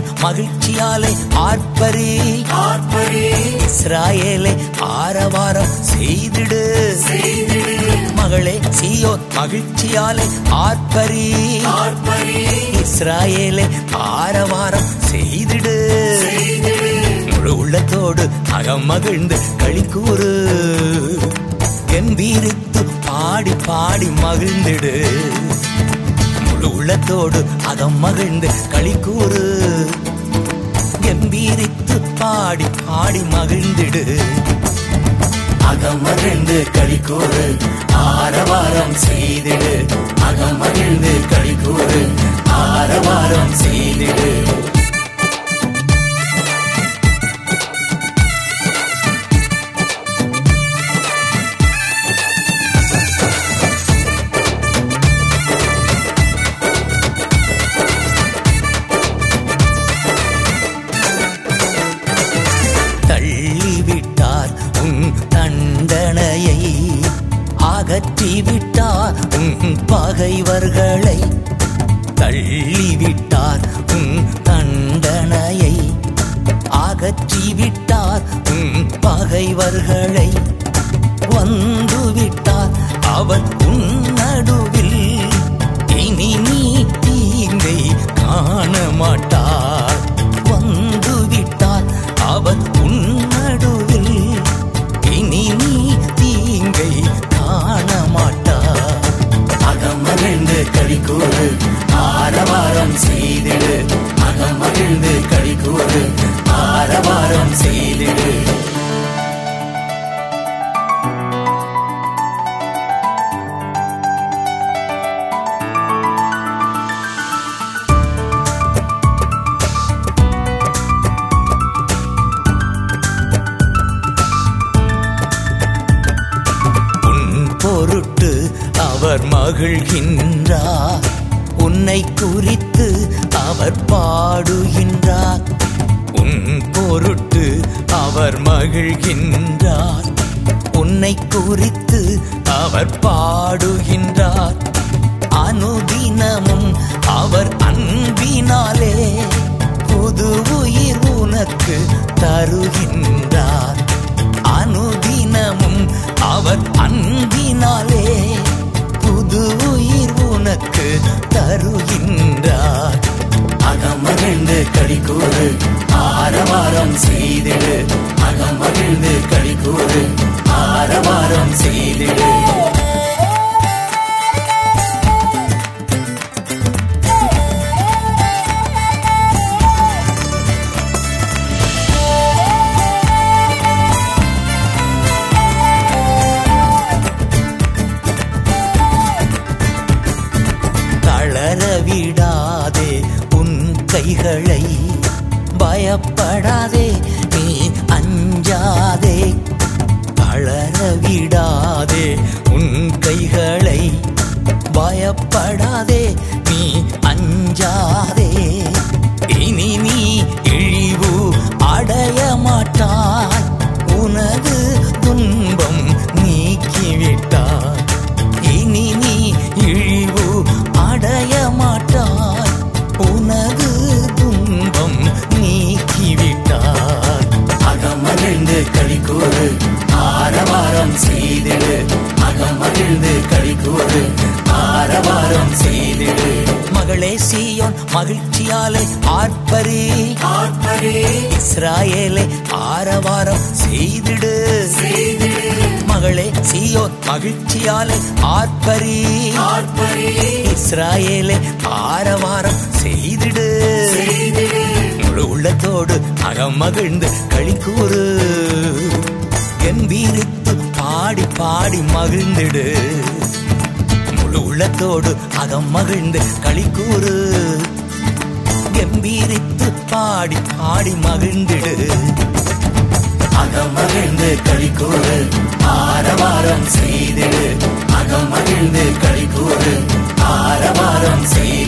சீயோன் மகிழ்ச்சியாலே ஆர்ப்பரி இஸ்ராயேலே ஆரவாரம் செய்திடு. மகளே சீயோன் மகிழ்ச்சியாலே ஆர்ப்பரி இஸ்ராயேலே ஆரவாரம் செய்திடு. முழு உள்ளத்தோடு அகம் மகிழ்ந்து களிக்கூறு, கம்பீரித்து பாடி பாடி மகிழ்ந்திடு. முழு உள்ளத்தோடு அகம் மகிழ்ந்து களிக்கூறு, கம்பீரித்து பாடி பாடி மகிழ்ந்திடு. அகம் மகிழ்ந்து களிக்கூறு, ஆரவாரம் செய்திடு. அகம் மகிழ்ந்து களிக்கூறு, ஆரவாரம் செய்திடு. தள்ளிவிட்டார் உன் தண்டனையை, அகற்றிவிட்டார் உன் பகைவர்களை. தள்ளிவிட்டார் உன் தண்டனையை, அகற்றிவிட்டார் உன் பகைவர்களை. வந்துவிட்டார் அவர் உன் நடுவில், இனி நீ தீங்கை காண மாட்டார். வந்துவிட்டார் அவர் உன் நடுவில், இனி நீ தீங்கை காண மாட்டார். அகம் மகிழ்ந்து களிக்கூறு, ஆரவாரம் செய்திடு. அகம் மகிழ்ந்து களிக்கூறு, ஆரவாரம் செய்திடு. பொருட்டு அவர் மகிழ்கின்றார், உன்னை குறித்து அவர் பாடுகின்றார். உன் பொருட்டு அவர் மகிழ்கின்றார், உன்னை குறித்து அவர் பாடுகின்றார். அனுதினமும் அவர் அன்பினாலே புது உயிர் உனக்கு தருகின்றார். அனுதினமும் அவர் அன்பினாலே புது உயிர் உனக்கு தருகின்றார். அகம் மகிழ்ந்து களிக்கூறு, ஆரவாரம் செய்திடு. அகம் மகிழ்ந்து களிக்கூறு, ஆரவாரம் செய்திடு. விடாதே உன் கைகளை, பயப்படாதே நீ அஞ்சாதே. தளர விடாதே உன் கைகளை, பயப்படாதே நீ அஞ்சாதே. இனி நீ இழிவு அடைய மாட்டாய், உனது துன்பம் நீக்கிவிட்டாய். இனி நீ இழிவு அடைய மாட்டாய், உனது துன்பம் நீக்கிவிட்டாய். அகம் மகிழ்ந்து களிக்கூறு, ஆரவாரம் செய்திடு. அகம் மகிழ்ந்து களிக்கூறு, ஆரவாரம் செய்திடு. மகளே சீயோன் மகிழ்ச்சியாலே ஆர்ப்பரி இஸ்ராயேலே ஆரவாரம் செய்திடு. மகளே சீயோன் மகிழ்ச்சியாலே ஆர்ப்பரி இஸ்ராயேலே ஆரவாரம் செய்திடு. முழு உள்ளத்தோடு அகம் மகிழ்ந்து களிக்கூறு, கம்பீரித்து பாடி பாடி மகிழ்ந்திடு. முழு உள்ளத்தோடு அகம் மகிழ்ந்து களிக்கூறு, கம்பீரித்து பாடி பாடி மகிழ்ந்திடு. அகம் மகிழ்ந்து களிக்கூறு, ஆரவாரம் செய்திடு. அகம் மகிழ்ந்து களிக்கூறு, ஆரவாரம் செய்திடு.